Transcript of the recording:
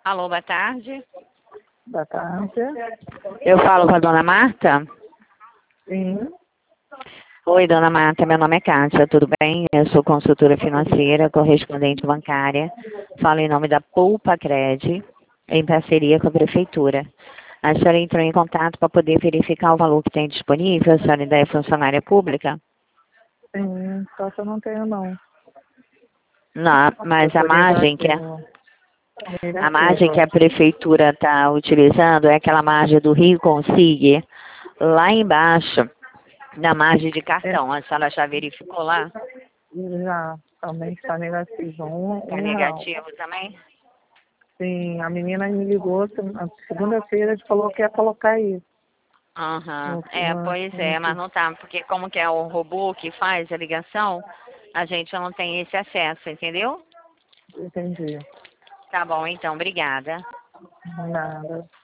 Alô, boa tarde. Boa tarde. Eu falo com a dona Marta? Sim. Oi, dona Marta, meu nome é Kátia, tudo bem? Eu sou consultora financeira, correspondente bancária. Falo em nome da Poupa Cred, em parceria com a Prefeitura. A senhora entrou em contato para poder verificar o valor que tem disponível. A senhora ainda é funcionária pública? Sim, só que eu não tenho não. Não, mas a margem que a Negativa. Prefeitura está utilizando é aquela margem do Rio Consigue, lá embaixo, na margem de cartão. A senhora já verificou lá? Já, também está negativo. Está Um real. negativo também? Sim, a menina me ligou na segunda-feira e falou que ia colocar isso. Aham. Pois é, mas não tá, porque como que é o robô que faz a ligação, a gente não tem esse acesso, entendeu? Entendi. Tá bom, então, obrigada. Nada.